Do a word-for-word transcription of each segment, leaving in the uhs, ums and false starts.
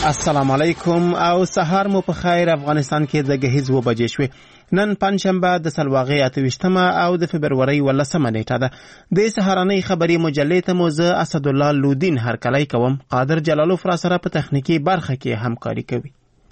السلام علیکم او سهار مو په خیر. افغانستان کې د ګهیځ و بجې شوې. نن پنځشنبه د سلواغې اته ویشتمه او د فبرورۍ ولسمه نیټه ده. د سهارنۍ خبري مجلې ته مو زه اسدالله لودین هرکلی کوم. قادر جلالوف را سره په تخنیکی برخه کې همکاري کوي.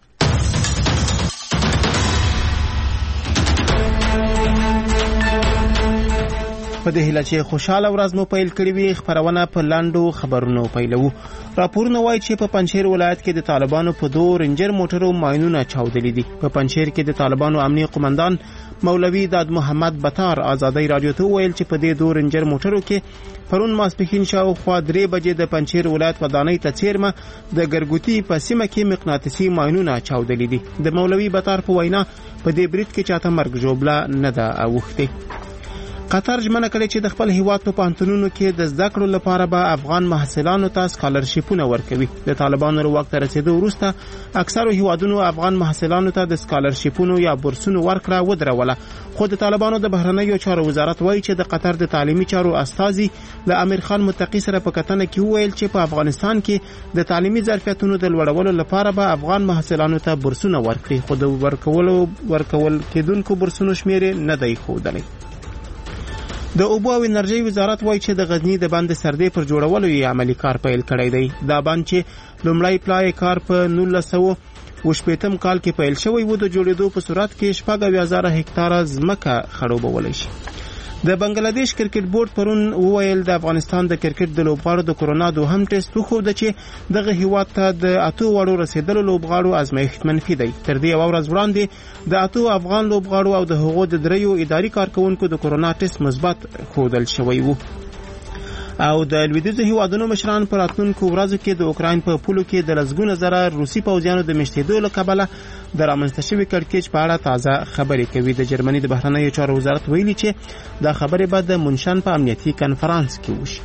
په دې هیله چې خوشاله ورځ مو پیل کړې وي، خبرونه په لاندو خبرونو پیلوو. راپورونه وایي چې په پنجشیر ولایت کې د طالبانو په دوه رنجر موټرو ماینونه چاودلي دي. په پنجشیر کې د طالبانو امنیه قومندان مولوي داد محمد بطار آزادۍ رادیو ته ویل چې په دې دوه رنجر موټرو کې پرون ماسپښین شاوخوا درې بجې د پنجشیر ولایت ودانۍ ته څیرمه د ګرګوتي په سیمه کې مقناطیسي ماینونه چاودلي دي. د مولوي بطار په وینا په دې برید کې چاته مرګ ژوبله نه ده اوښتې. قطر ژمنه کړې چې د خپل هیواد په پوهنتونونو کې د زده کړو لپاره به افغان محصلانو ته سکالرشیپونه ورکوي. د طالبانو له واک ته رسېدو وروسته اکثرو هیوادونو افغان محصلانو ته د سکالرشیپونو یا بورسونو ورکړه ودروله. خو د طالبانو د بهرنیو چارو وزارت وایي چې د قطر د تعلیمي چارو استازي له امیر خان متقي سره په کتنه کې وویل چې په افغانستان کې د تعلیمي ظرفیتونو د لوړولو لپاره به افغان محصلانو ته بورسونه ورکړي، خو د ورکولو ورکول کېدونکو بورسونو شمېر نه دی ښودلی. د اوبو او انرژي وزارت وایي چې د غزنی د بند سردې پر جوړولو یې عملی کار پیل کړی دی. دا بند چې لومړی پلای کار په نولس سوه اوه شپېتم کال کې پیل شوی و، د جوړېدو په صورت کې شپږ اویا زره هکتاره ځمکه خړوبولی شي. د بنگلاديش کرکټ بورډ پرون وویل د افغانستان د کرکټ د لوبغاړو د کورونا دوهم ټیسټ وښوده چې دغه هیواد ته د اتو وړو رسیدلو لوبغاړو ازمایښت منفي دی. تر دې یوه ورځ وړاندې د اتو افغان لوبغاړو او د هغو د دریو اداري کارکونکو د کورونا ټیسټ مثبت ښودل شوی و. او د لویدیځو هیوادونو مشران په راتلونکو ورځو کې د اوکراین په پولو کې د لسګونه زره روسي پوځیانو د مېشتېدو له کبله د رامنځته شوي کړکېچ په اړه تازه خبرې کوي. د جرمني د بهرنیو چارو وزارت ویلي چې دا خبرې به د منشن په امنیتي کنفرانس کې وشي.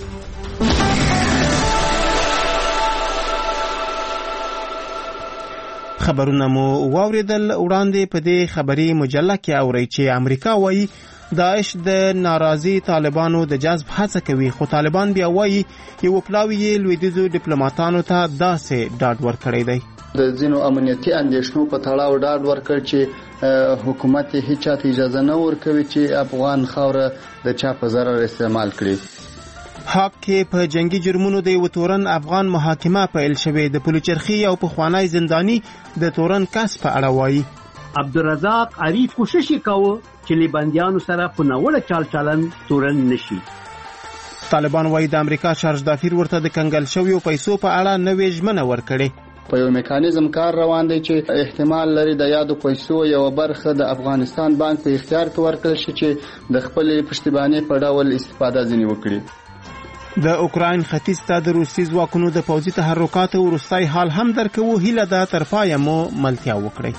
خبرونه مو واوریدل. وړاندې په دې خبري مجله کې اورئ چې امریکا وایي داعش د ناراضي طالبانو د جذب هڅه کوي، خو طالبان بیا وایي یو پلاوی لویدیځو ډیپلوماټانو ته داسې ډاډ ورکړی دی. د ځینو امنیتي اندېښنو په تړاو ډاډ ورکړ چې حکومت هیڅ چاته اجازه نه ورکوي چې افغان خاوره د چا په ضرر استعمال کړي. حق کې په جنگي جرمونو د یو تورن افغان محاکمه پیل شوې. د پلوچرخي او پخوانی زندانی د تورن کس په اړه وایي عبدالرزاق عریف کوشش کاوه چې لیبندیانو سره په ناوړه چال چلن تورن نشي. طالبان وایي د امریکا چارج دافیر ورته د کنګل شویو پیسو په اړه نوې ژمنه ورکړې. په یو میکانیزم کار روان دی چې احتمال لري د یادو پیسو یو برخه د افغانستان بانک په اختیار کې ورکړل شي چې د خپل پشتیبانی په ډول استفاده ځنی وکړي. د اوکراین ختیځ ته د روسي ځواکونو د پوځي تحرکاتو وروستی حال هم درکوو. هیله ده تر پایه مو ملتیا وکړئ.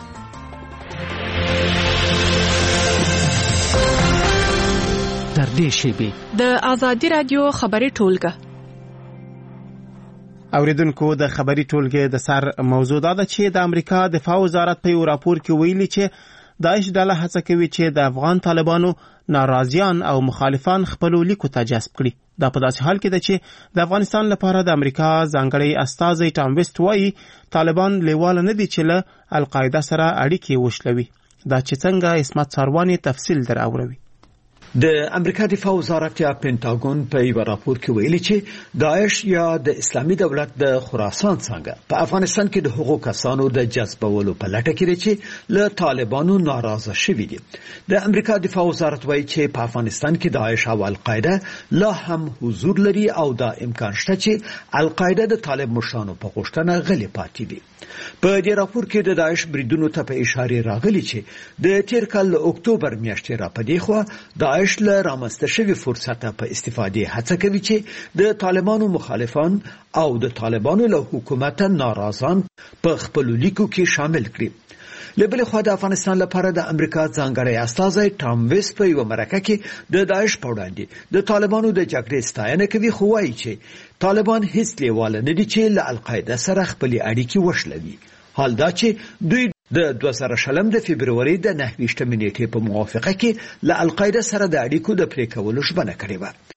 تر دې شیبې د آزادي رادیو خبري ټولګه اوریدونکو د خبري ټولګې د سر موضوع دا ده چې د امریکا دفاع وزارت په یو راپور کې ویلي چې داعش ډله هڅه کوي چې د افغان طالبانو ناراضیان او مخالفان خپلو لیکو ته جذب کړي. دا په داسې حال کې ده چې د افغانستان لپاره د امریکا ځانګړی استازی ټام ویسټ وایي طالبان لیواله نه دي چې له القاعده سره اړیکې وشلوي. دا چې څنګه اسمت ساروانی تفصیل در اوروي. د امریکا دفاع وزارت یا پینټاګون په یو راپور کې ویلي چې داعش یا د اسلامي دولت د خراسان څنګه په افغانستان کې د حقوقو کسانو د جذبولو په لټه کې دي چې له طالبانو ناراضه شوي دي. د امریکا دفاع وزارت وایي چې په افغانستان کې داعش او القاعده لا هم حضور لري او دا امکان شته چې القاعده د طالب مشرانو په غوښتنه غلي پاتې وي. په دې راپور کې د داعش بریدونو ته په اشاره راغلي چې د تیر کال اکتوبر میاشتې را پدې خو داعش له رامنځته شوي فرصته په استفادې هڅه کوي چې د طالبانو مخالفان او د طالبانو له حکومت ناراضان په خپل لیکو کې شامل کړي. لبل خو د افغانستان لپاره د امریکا ځانګړی استازی ټام ویسټ په یو مرکه کې د داعش په وړاندې د طالبانو د جګړې ستاینه کوي، خو وایي چې طالبان هیڅ لیواله نه دي چې له القاعده سره خپل اړیکې وشلوي. حال دا چې دوی د دوه زره شلم د فبروري د نهه ویشتمې نیټې په موافقه کې له القاعده سره د اړیکو د پرې کولو ژمنه کړې وه.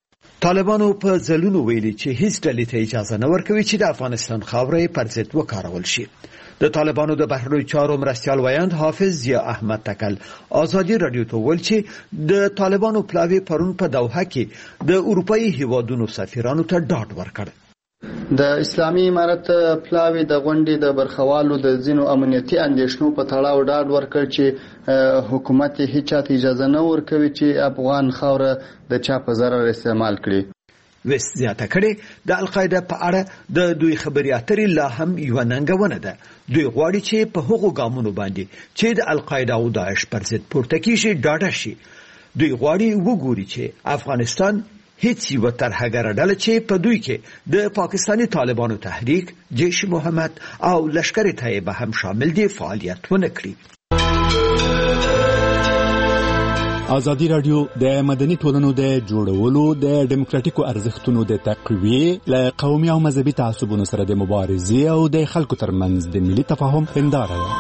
طالبانو په ځلونو ویلي چې هیڅ ډلې ته اجازه نه ورکوي چې د افغانستان خاوره پر ضد وکارول شي. د طالبانو د بهرنیو چارو مرستیال ویاند حافظ ضیا احمد تکل آزادي رادیو ته ویل چې د طالبانو پلاوی پرون په دوحه کې د اروپאי هیوادونو سفیرانو ته ډاډ ورکړ. د اسلامي امارت پلاوی د غونډې د برخوالو د ځینو امنیتي اندېښنو په تړاو ډاډ ورکړ چې حکومت هیڅ چاته اجازه نه ورکوي چې افغان خاوره د چا په ضرر استعمال کړي. وس زیاته کړي د القاعده په اړه د دوی خبري اترې لا هم یو ننګونه ده. دوی غواړي چې په هغو ګامونو باندې چې د القاعده او داعش پر ضد پورته کیږي ډاډه شي. دوی غواړي وګوري چې افغانستان هیڅ یو ترهګر ډله چې په دوی کې د پاکستانی طالبانو تحریک، جیش محمد او لشکر طیبه هم شامل دي فعالیت ونه کړي. ازادي رادیو د مدني ټولنو د جوړولو د ډیموکراټیکو ارزښتونو د تقویه له قومي او مذهبي تعصبونو سره د مبارزې او د خلکو ترمنځ د ملي تفاهم هنداره ده.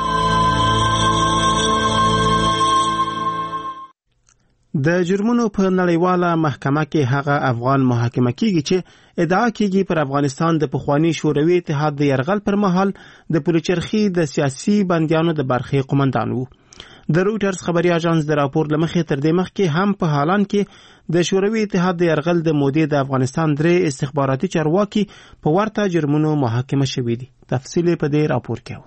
د جرمونو په نړیواله محکمه کې هغه افغان محاکمه کیږي چې ادعا کیږي پر افغانستان د پخوانی شوروي اتحاد د یرغل پر مهال د پولیچرخي د سیاسي بندیانو د برخې قومندان وو. د رويټرز خبري اژانس د راپور لمخې تر دې مخکې هم په حالان کې د شوروي اتحاد د یرغل د مودې د افغانستان درې استخباراتي چارواکي په ورته جرمونو محاکمه شوي دي. تفصیل په دې راپور کې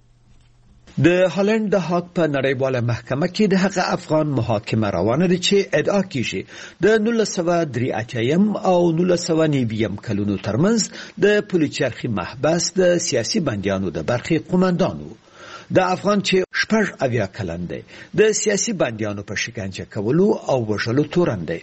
د هالند د حق په نړیواله محکمه کې د هغه افغان محاکمه روانه ده چې ادعا کیږي د نولس سوه درې اتیا او نولس سوه نوي کلونو ترمنځ د پولیچرخي محبس د سیاسي بندیانو د برخې قومندانو. د افغان چې شپږ اویا کلن دی د سیاسي بندیانو په شکنجه کولو او وژلو تورن دی.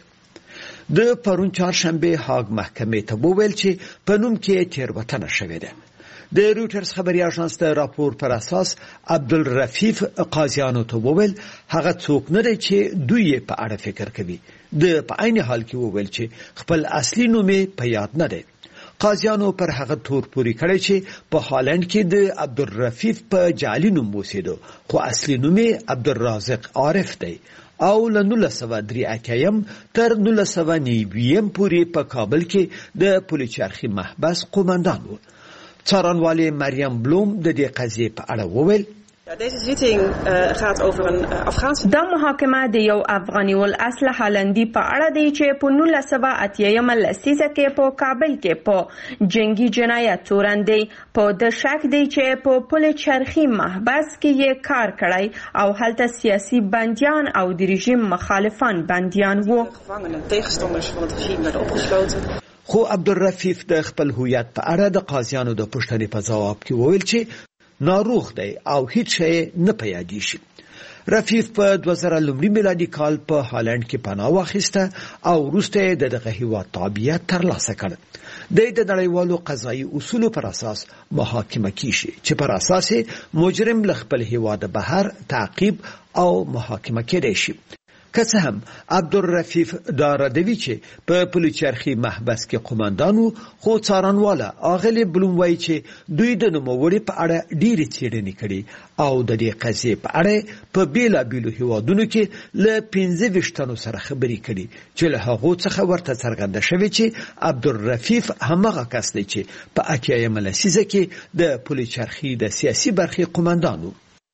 د پرون چهارشنبه هاګ محکمې ته وویل چې په نوم کې تیروتنه شوې ده. د رويټرز خبري اژانس د راپور پر اساس عبدالرفیف قاضیانو ته وویل هغه څوک نه دی چې دوی په اړه فکر کوي. د په عین حال کې وویل چې خپل اصلي نوم په یاد نه دی. قاضیانو پر هغه تور پوری کړی چې په هالند کې د عبدالرفیف په جعلي نوم وسیدو خو اصلي نوم عبدالرازق عارف دی او له نولس سوه درې اتیا تر نولس سوه نوي پورې په کابل کې د پولیچرخي محبس قومندان و. څارنوالې مریم بلوم د دې قضیې په اړه وویل Deze zitting uh, gaat over een uh, Afghaanse... دا محاکمه د یو افغاني ول اصل هالندي په اړه دی چې په نولس سوه اتیا لسیزه کې په کابل کې په جنگي جنایت تورن دی. په د شک دی چې په پولیچرخي محبس کې یې کار کړی او هلته سیاسي بندیان او د رژیم مخالفان بندیان وو. Gevangenen, tegenstanders van het regime werden opgesloten. خو عبدالرفیف د خپل هویت په اړه د قاضیانو د پوښتنې په ځواب کې وویل چې ناروغ دی او هیڅ شی نه په یادېږي. رفیف په دوه زره لومړي میلادي کال په هالند کې پناه واخیسته او وروسته یې د دغه هیواد تابعیت ترلاسه کړ. دی د نړیوالو قضایي اصولو پر اساس محاکمه کیږي چې پر اساس مجرم له خپل هیواد بهر تعقیب او محاکمه کېدای شي. که څه هم عبدالرفیف دا ردوي چې په پولیچرخي محبس کې قومندانو خو څارنواله اغلی بلوم وایي چې دوی د نوموړي په اړه ډېرې څېړنې کړي او د دې قضیې په اړه په بیلابیلو هیوادونو کې له پنځه ویشتو سره خبرې کړي چې له هغو څخه ورته څرګنده شوې چې عبدالرفیف همغه کس دی چې په اتیایمه لسیزه کې د پولیچرخي د سیاسي برخې قومندانو.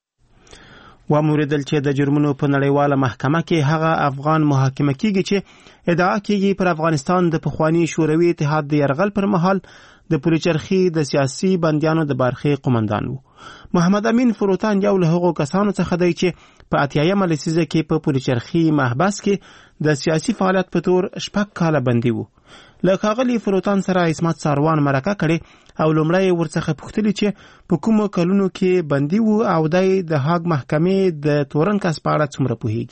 وموردل چې د جرمونو په نړیواله محکمه کې هغه افغان محاکمه کیږي چې ادعا کیږي پر افغانستان د پخوانی شوروي اتحاد د یرغل پر مهال د پولیچرخي د سیاسي بندیانو د برخې قومندان وو. محمد امین فروتان یو له هغو کسانو څخه دی چې په اتیایمه لسیزه کې په پولیچرخي محبس کې د سیاسي فعالیت په تور شپږ کاله بندي وو. له ښاغلي فروتان سره عصمت ساروان مرکه کړې او لومړی ورڅخه پوښتلي چې په کومو کلونو کې بندي وو او دی د هاګ محکمې د تورن کس په اړه څومره پوهیږي.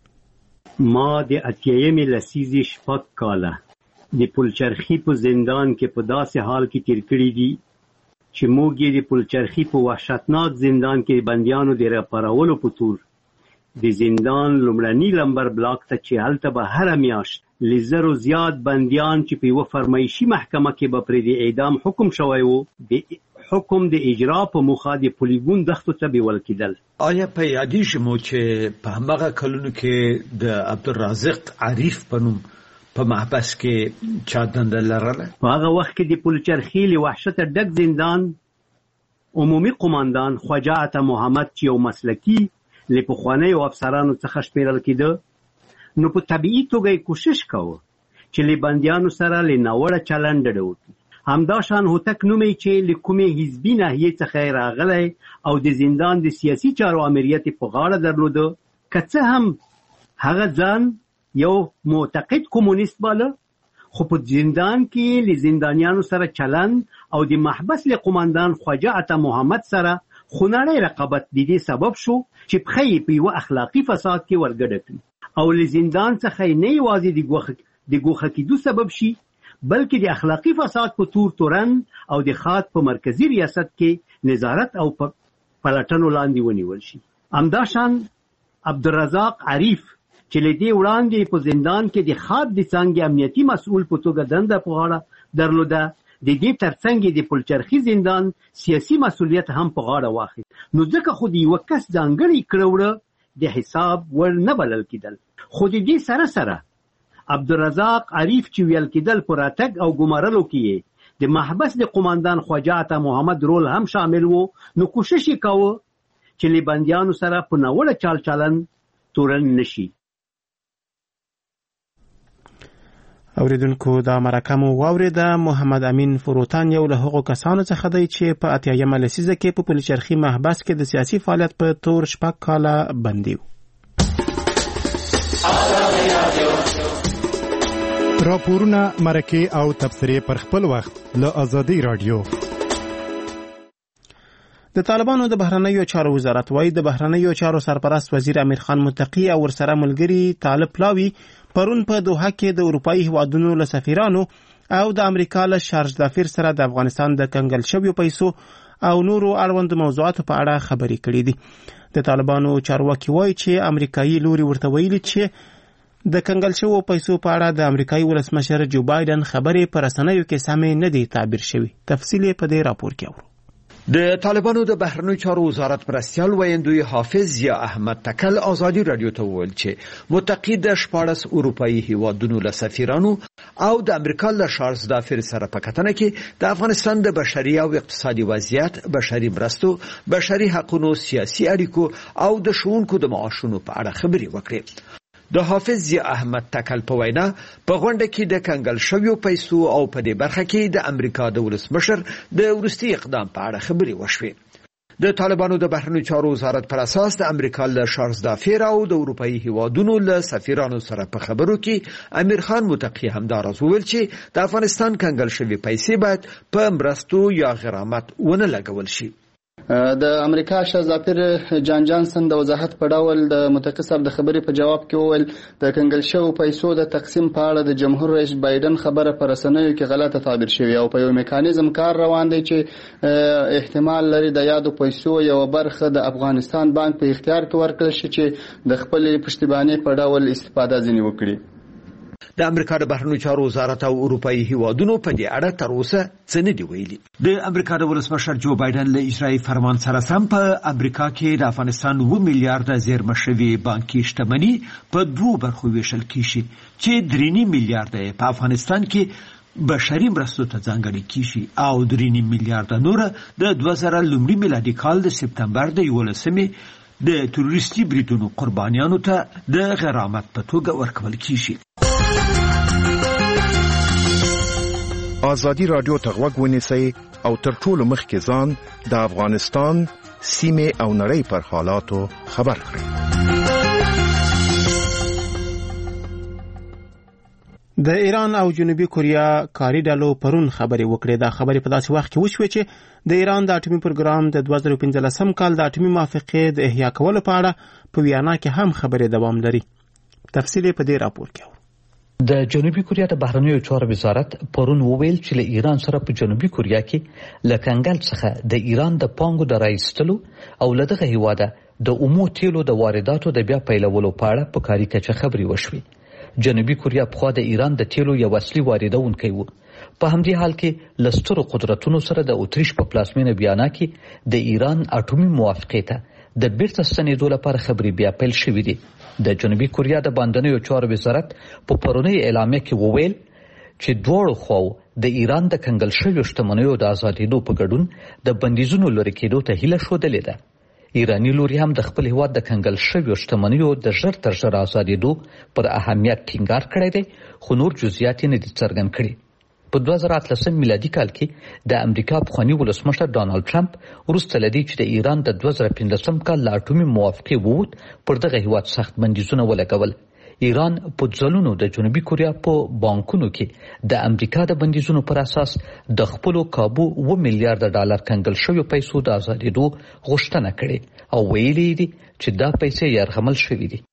ما د اتیایمې لسیزې شپږ کاله د پولیچرخي په زندان کې په داسې حال کې تیر کړي دي چې موږ یې د پولیچرخي په وحشتناک زندان کې بندیانو د راپارولو په تور د زندان لومړني لمبر بلاک ته چې هلته به هره میاشت لزرو زیات بندیان چې په یوه فرمایشي محکمه کې به پرې د اعدام حکم شوی و د حکم د اجرا په موخه د پولیګون دښتو ته بیول کېدل. آیا په یادېږي مو چې په هماغه کلونو کې د عبدالرازق عارف په نوم په محبس کې چا دنده لرله؟ په هغه وخت کې د پلچرخي له وحشت ډک زندان عمومي قماندان خواجه عطا محمد چې یو مسلکي له پخوانیو افسرانو څخه شمیرل کېده، نو په طبیعي توګه یې کوشش کاوه چې له بندیانو سره له ناوړه چلند ډډه وکړي. همداشان هوتک نومي چې له کومې حزبي ناحیې څخه راغلی او د زندان د سیاسي چارو امریت په غاړه درلوده، که څه هم هغه ځان یو معتقد کمونیست باله، خو په زندان کې له زندانیانو سره چلند او د محبس له قماندان خواجه عطا محمد سره خونړی رقابت د دې سبب شو چې پښه یې په یوه اخلاقي فساد کې ورګډه کړي او له زندان څخه نه یوازې د ګوښه د ګوښه کېدو سبب شي، بلکې د اخلاقي فساد په تور تورن او د خاط په مرکزی ریاست کې نظارت او پلټنو لاندې ونیول شي. همداشان عبدالرزاق عریف چې له دې وړاندې په زندان کې د خاط د څانګې امنیتي مسؤل په توګه دنده په غاړه درلوده، د دې ترڅنګ د پلچرخي زندان سیاسي مسؤلیت هم په غاړه واخیست. نو ځکه خو د یوه کس ځانګړی کړه د حساب ور نه بلل کېدل. خو د دې سره سره عبدالرزاق عریف چې ویل کېدل په راتګ او ګمارلو کې د محبس د قماندان خواجه عطا محمد رول هم شامل وو، نو کوشش یې کاوه چې له بندیانو سره په ناوړه چال چلن تورن نشي. اوریدونکو دا مرکه مو واوریده. محمد امین فروتان یو له هغو کسانو څخه دی چې په اتیایمه لسیزه کې په پلچرخي محبس کې د سیاسي فعالیت په تور شپږ کاله بندي و. راپورونه، مرکې او تبصرې پر خپل وخت له آزادۍ رادیو. د طالبانو د بهرنیو چارو وزارت وايي د بهرنیو چارو سرپرست وزیر امیر خان متقی او ورسره ملګری طالب پلاوی پرون په دوحه کې د اروپایي هیوادونو له سفیرانو او د امریکا له شارج دافیر سره د افغانستان د کنګل شویو پیسو او نورو اړوند موضوعاتو په اړه خبرې کړې دي. د طالبانو چارواکي وايي چې امریکایي لوري ورته ویلي چې د کنګل شویو پیسو په اړه د امریکایي ولسمشر جو بایدن خبرې په رسنیو کې سمې نه دي تعبیر شوي. تفصیل په دې راپور کې اورو. د طالبانو د بهرنیو چارو وزارت مرستیال ویندوی حافظ یا احمد تکل آزادی رادیو ته وویل چې متقی د شپاړس اروپایي هیوادونو له سفیرانو او د امریکا له شارج دافیر سره په کتنه کې د افغانستان د بشري او اقتصادي وضعیت، بشري مرستو، بشري حقوقو، سیاسي اړیکو او د ښوونکو د معاشونو په اړه خبرې وکړې. د حافظ یا احمد تکل په وینا په غونډه کې د کنګل شویو پیسو او په دې برخه کې د امریکا د ولسمشر د وروستي اقدام په اړه خبرې وشوې. د طالبانو د بهرنیو چارو وزارت پر اساس د امریکا له شارج دافیر او د اروپایي هیوادونو له سفیرانو سره په خبرو کې امیر خان متقی همداراز وویل چې د افغانستان کنګل شوی پیسې باید په مرستو یا غرامت ونه لګول شي. د امریکا شارج دافیر جان جانسن د وضاحت په ډول د متقی صاحب د خبرې په جواب کې وویل د کنګل شویو پیسو د تقسیم په اړه د جمهور رئیس بایدن خبره پر رسنیو کې غلطه تعبیر شوې او په یو میکانیزم کار روان دی چې احتمال لري د یادو پیسو یو برخه د افغانستان بانک په اختیار کې ورکړل شي چې د خپلې پشتیبانۍ په ډول استفاده ځنې وکړي. د امریکا د بهرنیو چارو وزارت او اروپایي هیوادونو په دې اړه تر اوسه څه نه دي ویلي. د امریکا د ولسمشر جو بایدن له اجرایي فرمان سره سم په امریکا کې د افغانستان اووه میلیارډ زیرمه شوې بانکي شتمني په دوو برخو ویشل کیږي چې درې نیم میلیارډ په افغانستان کې بشري مرستو ته ځانګړي کیږي او درې نیم میلیارډ نور د دوه زره لومړي میلادي کال د سپتمبر د یولسمې د تروریستي بریدونو قربانیانو ته د غرامت په توګه ورکول کیږي. آزادی رادیو ته غوږ ونیسئ او تر ټولو مخکې ځان د افغانستان سیمې او نړۍ پر حالاتو خبر کړئ. د ایران او جنوبي کوریا کاري ډلو پرون خبرې وکړې. دا خبرې په داسې وخت کې وشوې چې د ایران د اټومي پروګرام د دوه زره پنځلسم کال د اټومي موافقې د احیا کولو په اړه په ویانا کې هم خبرې دوام لري. تفصیل په دې راپور کې. د جنوبي کوریا د بهرنیو چارو وزارت پرون وویل چې له ایران سره په جنوبي کوریا کې له کنګل څخه د ایران د پانګو د راایستلو او له دغه هیواده د اومو تیلو د وارداتو د بیا پیلولو په اړه په کاري کچه خبرې وشوې. جنوبي کوریا په د ایران د تیلو یو اصلي واردونکی و. په همدې حال کې لستر قدرتونو سره د اتریش په پلازمینه ویانا کې د ایران اټومي موافقې ته د بیرته ستنېدو لپاره خبرې بیا پیل شوې دي. د جنوبي کوریا د باندنیو چارو وزارت په پرونی اعلامیه کې وویل چې دواړو خواو د ایران د کنګل شویو شتمنیو د ازادېدو په ګډون د بندیزونو لرې کېدو ته هیله ښودلې ده. ایراني لوري هم د خپل هیواد د کنګل شویو شتمنیو د ژر تر ژره ازادېدو پر اهمیت ټینګار کړی دی، خو نور جزئیات یې نه دي څرګند کړي. په دوه زره اتلسم میلادي کال کې د امریکا پخواني ولسمشر ډانالډ ټرمپ وروسته له دې چې د ایران د دوه زره پنځلسم کال له اټومي موافقې ووت پر دغه هیواد سخت بندیزونه ولګول. ایران په ځلونو د جنوبي کوریا په بانکونو کې د امریکا د بندیزونو پر اساس د خپلو کابو اوه میلیارډ ډالر کنګل شویو پیسو د ازادېدو غوښتنه کړې او ویلي دي چې دا پیسې یرغمل شوي دي.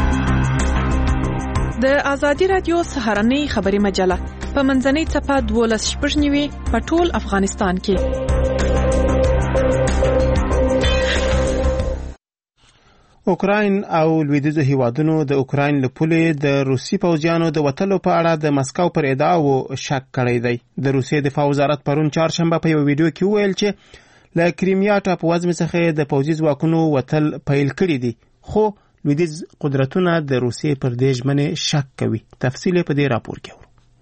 د ازادي رادیو سهارنۍ خبري مجله په منځنۍ څپه دولس شپږ نیوي په ټول افغانستان کې. اوکراین او لویدیځو هیوادونو د اوکراین له پولې د روسي پوځیانو د وتلو په اړه د مسکو پر ادعاو شک کړی دی. د روسیې دفاع وزارت پرون چهارشنبه په یو ویډیو کې وویل چې له کریمیا ټاپووزمې څخه د پوځي ځواکونو وتل پیل کړي دي، خو لویدیځ قدرتونه د روسیې پر دې ژمنې شک کوي. تفصیل په دې راپور کې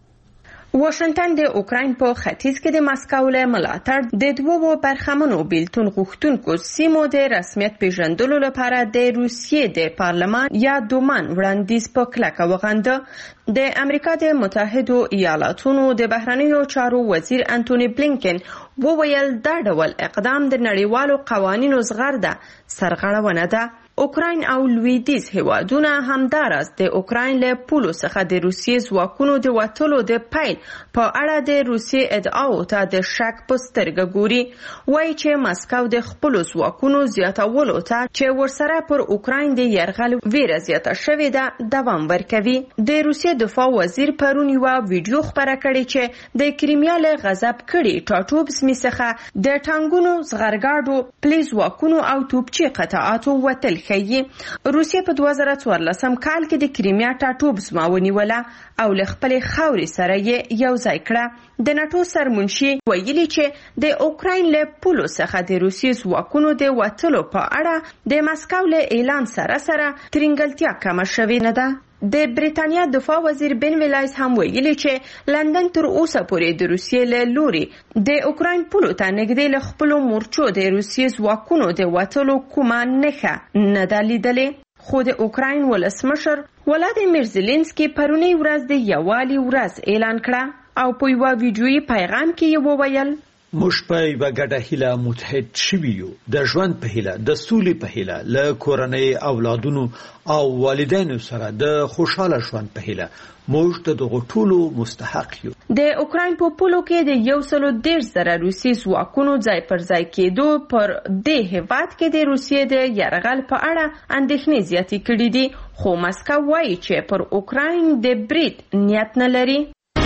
واشنگټن د اوکراین په ختیځ کې د مسکو له ملاتړ د دوو برخمنو بیلتون غوښتونکو سیمو د رسمیت پیژندلو لپاره د روسیې د پارلمان یا دومان وړاندیز په کلکه وغنده. د امریکا د متحدو ایالاتونو د بهرنیو چارو وزیر انټونی بلینکن وویل دا ډول اقدام د نړیوالو قوانینو زغرده سرغړونه ده. اوکراین او لویدیځ هیوادونه همداراز د اوکراین له پولو څخه د روسیې ځواکونو د وتلو د پیل په اړه د روسیې ادعاو ته د شک په سترګه ګوري. وایي چې مسکو د خپلو ځواکونو زیاتولو ته چې ورسره پر اوکراین د یرغل ویره زیاته شوې ده دوام ورکوي. د روسیې دفاع وزیر پرون یوه ویډیو خپره کړې چې د کریمیا له غضب کړي ټاټوبزمې څخه د ټانګونو زغرګاډو پلي ځواکونو او توپچي قطعاتو وتل ښیي. روسیې په دوه زره څوارلسم کال کې د کریمیا ټاټوبزما ونیوله او له خپلې خاورې سره یې یو ځای کړه. د ناټو سرمنشي ویلي چې د اوکراین له پولو څخه د روسیې ځواکونو د وتلو په اړه د مسکو له اعلان سره سره ترینګلتیا کمه شوې نه ده. د بریتانیا دفاع وزیر بن ویلایس هم ویلي چې لندن تر اوسه پورې د روسیې له لوري د اوکراین پولو ته نږدې له خپلو مورچو د روسیې ځواکونو د وتلو کومه نښه نه ده لیدلې. خو د اوکراین ولسمشر ولادیمیر زيلنسکي پرونی ورځ د یووالي ورځ اعلان کړه او په یوه ویډیويي پیغام کې یې وویل موږ په یوه ګډه هیله متحد شوي یو، د ژوند په هیله، د سولې په هیله، له کورنۍ اولادونو او والدینو سره د خوشحاله ژوند په هیله. موږ د دغو ټولو مستحق یو. د اوکراین په پولو کې د یو سلو دېرش زره روسي ځواکونو ځای پر ځای کېدو پر دې هیواد کې د روسیې د یرغل په اړه اندېښنې زیاتې کړي دي، خو مسکو وایي چې پر اوکراین د برید نیت نه لري.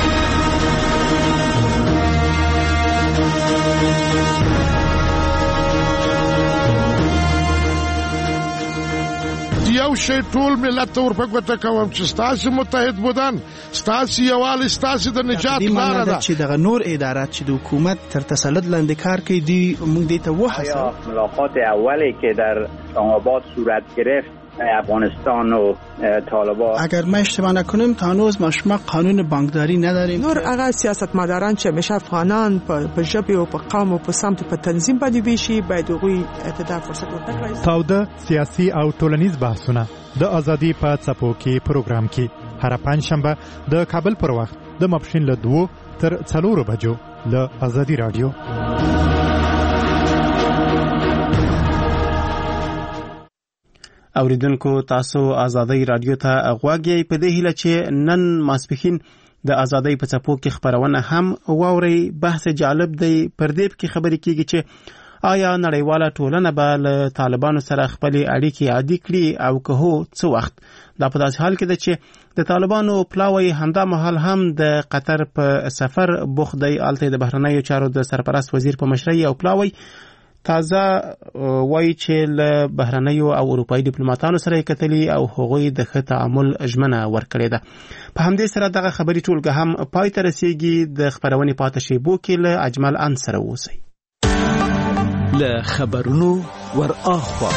یو شی ټول ملت ته ورپګوته کوم چې ستاسو متحد بودن، ستاسو یووالی، ستاسو د نجات لاره ده. چې دغه نور ادارات چې د حکومت تر تسلط لاندې کار کوي دی موږ دې ته وحسه. ملاقات اولی که در اسلام‌آباد صورت گرفت افغانستان و طالبان، اگر ما اشتباه نکنیم تا هنوز ما شما قانون بانکداری نداریم. نور هغه سیاستمداران چې همیشه افغانان په ژبه او په قوم او په سمت په تنظیم باندې ویشي باید هغوی ته فرصت ورکړي. تاوده سیاسي او ټولنیز بحثونه د ازادي په څپو کې پروګرام کې هر پنځشنبه د کابل پر وخت د ماپښین له دوه تر څلورو بجو له ازادي رادیو. اوریدونکو تاسو ازادي رادیو ته غواګي په دې هیله چې نن ماسپخین د ازادي په څپو کې خبرونه هم واوري. بحث جالب دی. پر دې کې خبرې کیږي چې آیا نړیواله ټولنه به له طالبانو سره خپل اړیکې عادي کړي او که هو څه وخت. دا په داسې حال کې ده چې د طالبانو پلاوی همدا مهال هم د قطر په سفر بوخت دی. الته د بهرنیو چارو د سرپرست وزیر په مشرۍ او پلاوی تازه وایي چې له بهرنیو او اروپایي ډیپلوماټانو سره کتلي او هغوی د ښه تعامل ژمنه ورکړې ده. په همدې سره دغه خبري ټولګه هم پای ته رسیږي. د خبرونې پاتې شیبو کې له اجمل ان سره اوسئ. له خبرونو ور اخوا.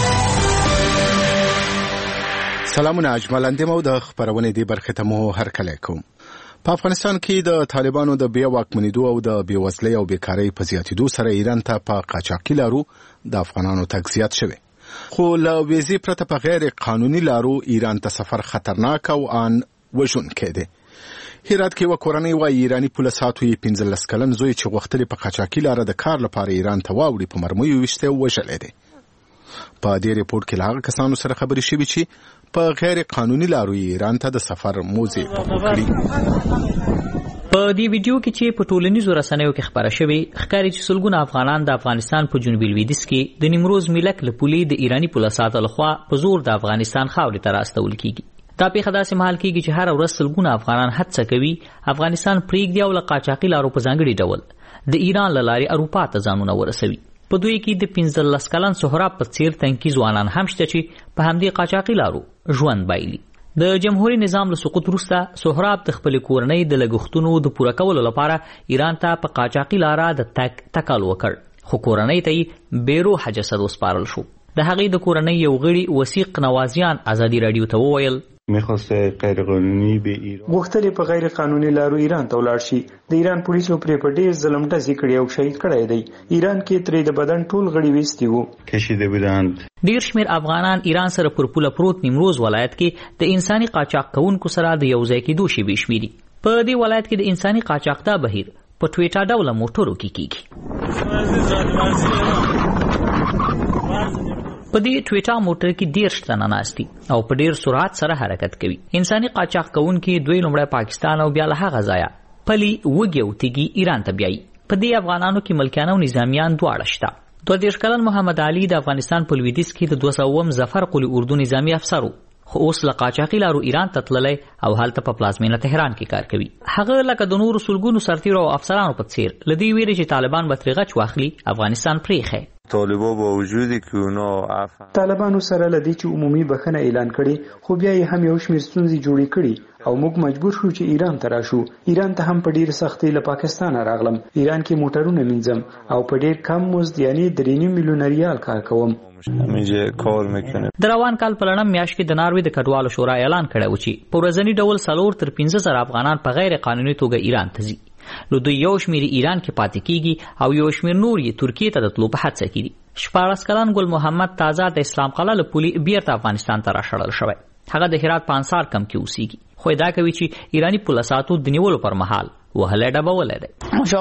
سلامونه اجمل مو د خبرونه دی برخه ته مو هرکلی کوم. په افغانستان کې د طالبانو د بیا واکمنېدو او د بیوزلۍ او بیکارۍ په زیاتېدو سره ایران ته په قاچاقي لارو د افغانانو تګ زیات شوی، خو له ویزې پرته په غیر قانوني لارو ایران ته سفر خطرناک او ان وژونکی دی. هرات کې یوه کورنۍ وایي ایراني پولساتو یې پنځلس کلن زوی چې غوښتلې په قاچاقي لاره د کار لپاره ایران ته واوړي په مرمیو ویشتی او وژلی دی. په دې ریپورټ کې له هغه کسانو سره خبرې شوي چې په غیر قانوني لارو ایران ته د سفر موزې پکړي. په دې ویډیو کې چې په ټولنیزو رسنیو کې خبره شوې ښکاري چې سلګونه افغانان د افغانستان په جنوبي لویدیځ کې د نیمروز ملک له پولې د ایراني پولساتو لخوا په زور د افغانستان خاورې ته راستول کیږي. دا پیښه داسې مهال کیږي چې هر ورځ سلګونه افغانان هڅه کوي افغانستان پرېږدي او له قاچاقي لارو په ځانګړي ډول د ایران له لارې اروپا ته ځانونه ورسوي. په دوی کې د پنځلس کلن سهراب په څیر تنکي ځوانان هم شته چې په همدې قاچاقي لارو ژوند بایلي. د جمهوریت نظام له سقوط وروسته سهراب د خپل کورنۍ د لګښتونو د پوره کولو لپاره ایران ته په قاچاقي لاره د تګ تکل وکړ، خو کورنۍ ته یې بیروحه جسد وسپارل شو. د هغې د کورنۍ یو غړي وثیق نوازیان ازادي راډیو ته وویل میخواسته غیر قانوني به ایران غوښتلې په غیر قانوني لارو ایران ته ولاړ شي. د ایران پولیسو پرې په ډېر ظلم ډزې کړې او شهید کړی دی. ایران کې ترې د بدن ټول غړي ویستي وو. کشیده بودند. ډېر شمېر افغانان ایران سره پر پوله پروت نیمروز ولایت کې د انساني قاچاق کوونکو سره د یو ځای کېدو شیبې شمېري. په دې ولایت کې د انساني قاچاق دا بهیر په ټویټا ډوله موټرو کې کیږي. په دې ټویټا موټر کې ډېر تنه ناست دي او په ډېر سرعت سره حرکت کوي. انساني قاچاق کوونکي دوی لومړی پاکستان او بیا له هغه ځایه پلي وږي او تیږي ایران ته بیایي. په دې افغانانو کې ملکیان او نظامیان دواړه شته. دوه دېرش کلن محمد علي د افغانستان په لویدیځ کې د دوه سوم ظفر قلي اردو نظامي افسر و، خو اوس له قاچاقي لارو ایران ته تللی او هلته په پلازمینه تهران کې کار کوي. هغه لکه د نورو سلګونو سرتیرو او افسرانو په څیر له دې ویرې چې طالبان به ترې غچ واخلي افغانستان پرېښی. طالبا با وجودی که اونا عفو طالبانو سره لدی چې عمومي بخنه اعلان کړي، خو بیا یې هم یو شمېر ستونزې جوړې کړي او موږ مجبور شو چې ایران ته راشو. ایران ته هم په ډېر سختۍ له پاکستان راغلم. ایران کې موټرونه مینځم او په ډېر کم مزد یعنی درې نیم میلیون ریال کار کوم. د روان کال په لړم میاشت کې د ناروې د کډوالو شورا اعلان کړی و چې په ورځني ډول څلور تر پنځه زره افغانان په غیر قانوني توګه ایران ته ځي. نو دوی یو شمېر ایران کې پاتې کیږي او یو شمېر نور یې ترکیې ته د تلو په هڅه کې دي. شپاړس کلن ګل محمد تازه د اسلام قلعه له پولې بیرته افغانستان ته راشړل شوی. هغه د هرات په انصار کم کې اوسېږي، خو ادعا کوي چې ایراني پولساتو د نیولو پر مهال وهلی ډبولی دی.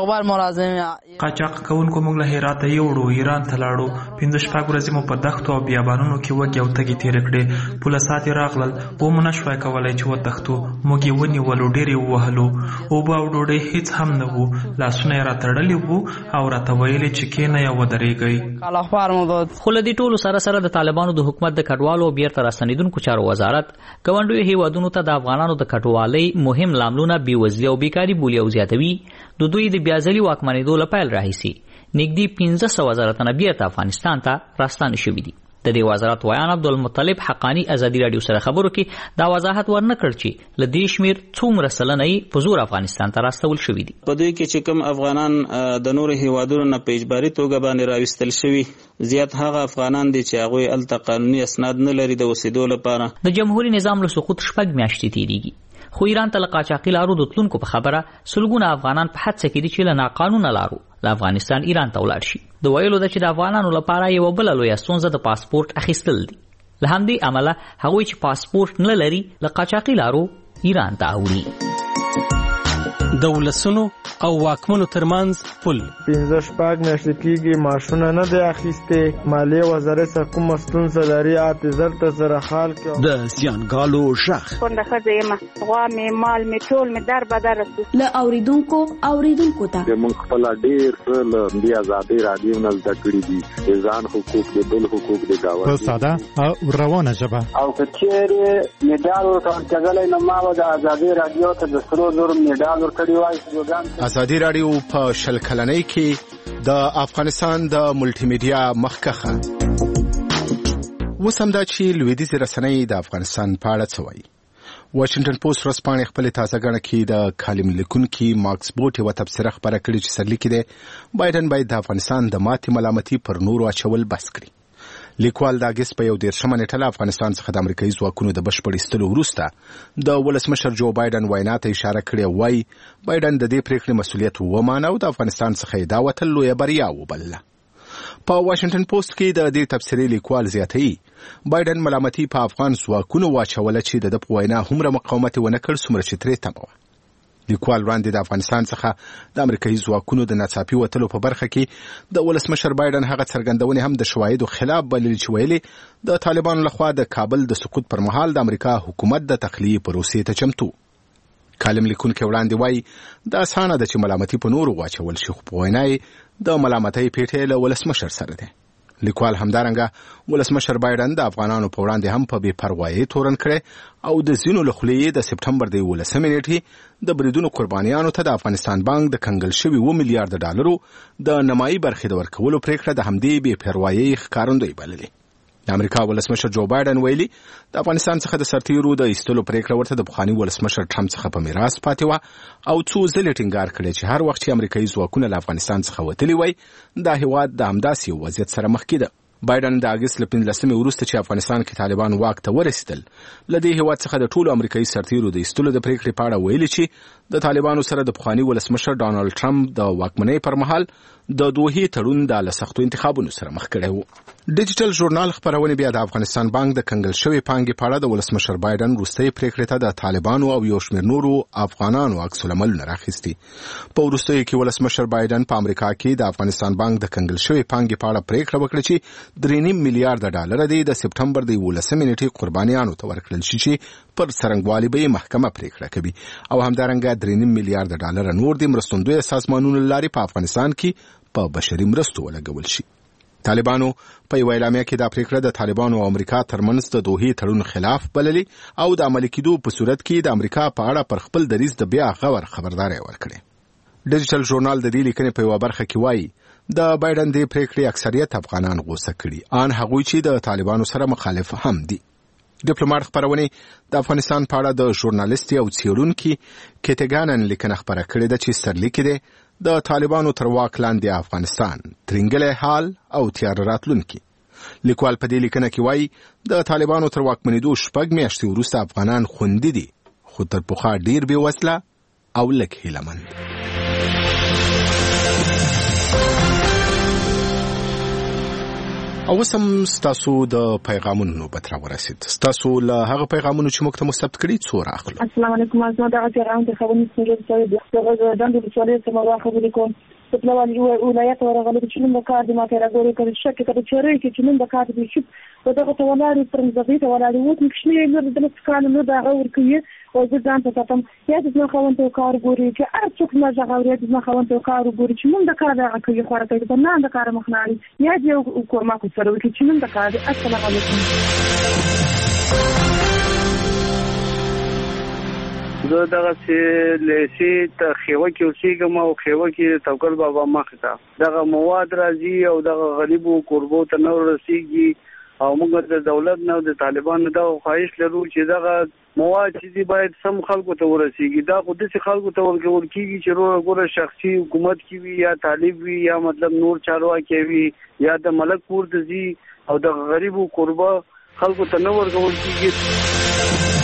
قاچاق کوونکو موږ له هراته یوړو، ایران ته لاړو. پنځه شپږ ورځې مو په دښتو او بیابانونو کې وږي او تږي تېرې کړې. پولسات یې راغلل، ومو نه شوای کولی چې وتښتو. موږ یې ونیولو، ډېر یې ووهلو. اوبه او ډوډۍ هېڅ هم نه وو. لاسونه یې راتړلي وو او راته ویلې چې کښېنئ او ودرېږئ. خو له دې ټولو سره سره د طالبانو د حکومت د کډوالو او بیرته راستنېدونکو چارو وزارت ګاونډیو هېوادونو ته د افغانانو د کډوالۍ مهم لاملونه بېوزلي او بیکاري بولي او زیاتوي. د دوی د بیازلي واکمنېدو له پیل راهیسې نږدې پنځه سوه زره تنه بیرته افغانستان ته راستانه شوي دي. د دې وزارت ویان عبدالمطلب حقانی ازادي راډیو سره خبرو کې دا وضاحت ورنه کړ چې له دې شمېر څومره سلنه یې په زور افغانستان ته راستول شوي دي. په دوی کې چې کوم افغانان د نورو هیوادونو نه په اجباري توګه باندې راوستل شوي، زیات هغه افغانان دي چې هغوی هلته قانوني اسناد نه لري د اوسېدو لپاره. د جمهوري نظام له سقوط شپږ میاشتې تېرېږي، خو ایران ته له قاچاقي لارو د تلونکو په خبره سلګونه افغانان په هڅه کې دي چې له ناقانونه لارو له افغانستان ایران ته ولاړ شي. د ویلو ده چې د افغانانو لپاره یوه بله لویه ستونزه د پاسپورټ اخیستل دي. له همدې امله هغوی چې پاسپورټ نه لري له قاچاقي لارو ایران ته اوړي. د ولسونو او واکمنو ترمنځ پل پنځه شپږ میاشتې کېږي معاشونه نه دی اخیستې. مالیې وزارت څخه کومه ستونزه لري اته زر ته سره حال کې. د زیانګالو غږ کونډه ښځه یم، غوا مې مال مې ټول مې در بدر رسو. له اورېدونکو اورېدونکو ته موږ خپله ډېر ښه له دې ازادۍ راډیو نه زده کړي دي. د ځان حقوق د بل حقوق د ګاونډي په ساده او روانه ژبه. او که چېرې مډال ورته ورکړلی نو ما به د ازادۍ راډیو ته د سرو زرو مډال ورکړی وای. ازادي راډیو په شل کلنۍ کې د افغانستان د ملټي میډیا مخکخه. اوس هم دا چې لویدیځې رسنۍ د افغانستان په اړه څه وایي. واشنگټن پوسټ ورځپاڼې خپل تازه غړ کې د کالم لیکونکي ماکس بوټ یو تبصره خبره کړې چې سرلیکي ده بایدن باید د افغانستان د ماتې ملامتي پر نورو اچول بس کړي. لیکوال د اگست په یو دیرشمه نیټه افغانستان څخه د امریکایي ځواکونو د بشپړ ایستلو وروسته د ولسمشر جو بایدن وینا ته اشاره کړې وای بایدن د دې پریکړې مسؤلیت ومانه او د افغانستان څخه دا وتل لویه بریا وبلله. په واشنگټن پوسټ کې د دې تبصرې لیکوال زیاتوي بایدن ملامتي په افغان ځواکونو واچوله چې د په وینا هومره مقاومت ونه کړ څومره چې ترې تمه وه. لیکوال وړاندې د افغانستان څخه د امریکایي ځواکونو د ناڅاپي وتلو په برخه کې د ولسمشر بایدن هغه څرګندونې هم د شواهدو خلاف بللې چې ویلي د طالبانو لخوا د کابل د سقوط پر مهال د امریکا حکومت د تخلیې پروسې ته چمتو. کالم لیکونکي وړاندې وایي د اسانه د چې ملامتي په نورو واچول شي خو په وینا د ملامتۍ پیټې له ولسمشر سره ده. لیکوال همدارنګه ولسمشر بایدن د افغانانو په وړاندې هم په بې پروایۍ تورن کړي او د ځینو له خولې د سپټمبر د یولسمې نیټې د بریدونو قربانیانو ته د افغانستان بانک د کنګل شوي اووه میلیارډ ډالرو د نمایي برخې د ورکولو پریکړه د همدې بې پروایۍ ښکارندوی بللې. د امریکا ولسمشر جو بایدن ویلي د افغانستان څخه د سرتیرو د ایستلو پریکړه ورته د پخواني ولسمشر ټرمپ څخه په میراث پاتې وه او څو ځلې ټینګار کړی چې هر وخت چې امریکایي ځواکونه له افغانستان څخه وتلي وای دا هیواد د همداسې یو وضعیت سره مخ کېده. بایدن د اگست له پنځلسمې وروسته چې افغانستان کې طالبان واک ته ورسېدل له دې هیواد څخه د ټولو امریکایي سرتیرو د ایستلو د پریکړې په اړه ویلي چې د طالبانو سره د پخواني ولسمشر ډانلډ ټرمپ د واکمنۍ پر مهال د دوحې تړون د له سختو انتخابونو سره مخ کړی وو. ډیجیټل ژورنال خبرونه بیا د افغانستان بانک د کنګل شوی پانګې په اړه د ولسمشر بایدن وروستۍ پریکړې ته د طالبانو او یو شمېر نورو افغانانو عکس العملونه راخیستي. په وروستیو کې ولسمشر بایدن په امریکا کې د افغانستان بانک د کنګل شوی پانګې په اړه پریکړه وکړه چې درې نیم میلیارډ ډالر دی د سپټمبر د یولسمې نیټې قربانیانو ته ورکړل شي چې پر څرنګوالي به محکمه پریکړه کوي او همدارنګه درې نیم میلیارډ ډالر نور د مرستندوی سازمانونو لارې په افغانستان کې په بشري مرستو ولګول شي. طالبانو په یو اعلامیه کې دا پریکړه د طالبانو او امریکا ترمنځ د دوحې تړون خلاف بللې او د عملي کېدو په صورت کې د امریکا په اړه پر خپل دریځ د بیا غور خبرداري ورکړي. ډیجیټل ژورنال د دې لیکنې په یو برخه کې وایي د بایدن د پریکړې اکثریت افغانان غوسه کړي ان هغوی چې د طالبانو سره مخالف هم دي. ډیپلوماټ خبرونه د افغانستان په اړه د ژورنالیستي او څېړونکي کیټګانن لیکنه خبره کړې ده چې سرلیکي ده د طالبانو تر واک لاندې افغانستان ترنګلې حال او تیار راتلونکي. لیکوال په دې لیکنه کې وایي د طالبانو تر واکمنېدو شپږ میاشتې وروسته افغانان خوندي دي خو تر پخوا ډیر بې وسله او لږ هیلهمند. او سم ستاسو د پیغامونو نوبت راورسید. ستاسو له هغه پیغامونو چې موږ ته مستفد کړي څو راغلو. السلام علیکم زما د اجرام ته خبرې څنګه سره د خبرو دندو د سوالې سم واخلې کوم په لوالي ولایت ورغلي چې نن د کار د ماته راغوري کړي شک کړي چې ری چې نن د کار د شپ په دغه تولاري پر مزغې ته ولادي وو مخشني نور د لسکان نور د اور کوي او د ځان ته تم یا د ما خوند ته کار ګوري چې ارڅوک ما ځغوري د ما خوند ته کار ګوري چې نن د کار د کوي خو راته د نن د کار مخناري یا د کومه کو سره وکړي چې نن د کار. السلام علیکم. زه دغه چې لسی ته خیوه کې اوسېږم او خیوه کې توکل بابا مخ ته دغه مواد راځي او دغه غریبو قربو ته نو رسیږي او موږ د دولت نه د طالبانو د خواهش لرو چې دغه مواد چې باید سم خلکو ته ورسیږي. دا خو د خلکو ته ورکول کیږي چې روغ ګوره شخصي حکومت کی وي یا طالب وي یا مطلب نور چارواکي وي یا د ملک پور د زی او د غریبو قربا خلکو ته نو ورکول کیږي.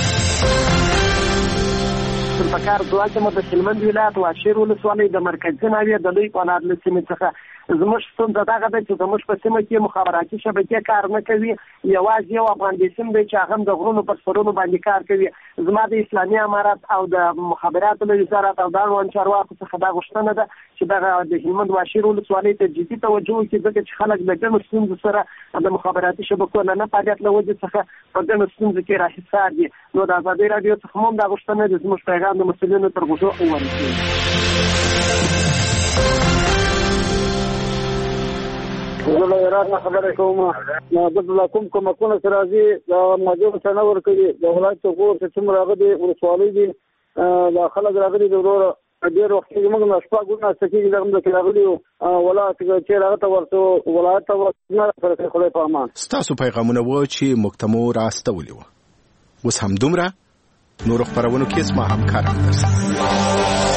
په کار دوه چې د هلمند ولایت واشیر ولسوالۍ د مرکزي ناوې د لوی پناه د سیمې څخه زموږ ستونزه دغه ده چې زموږ په سیمه کې مخابراتي شبکې کار نه کوي. یوازې یو افغان سیم دی چې هغه د غرونو پر سرونو باندې کار کوي. زما د اسلامي امارات او د مخابراتو له وزارت او د اړوند چارواکو څخه دا غوښتنه ده چې دغه د هلمند واشیر ولسوالۍ ته جدي توجه وکړي ځکه چې خلک د ګڼو ستونزو سره د مخابراتي شبکو له نه فعالیت له وجې څخه په ګڼو ستونزو کې راحصار دي. نو د ازادۍ راډیو څخه هم دا غوښتنه ده زموږ پیغام د مسؤلینو تر غوږو ورسېږي. زه له ایران نه خبرې کوم. د کوم کومکونه چې راځي د ماجور څخه نه ورکوي د ولایت څخه چې څومره هغه د ولسوالۍ دي د خلک راغلي د وروره ډېر وخت کې موږ نه شپږونه سکیږي دغه د راغلي ولایت چې هغه ته ورته ولایت ته ورته فرق خلای په امان. ستاسو پیغامونه و چې مکتمو راستولي و. اوس هم دومره نور خبرونو کې اسما همکار درس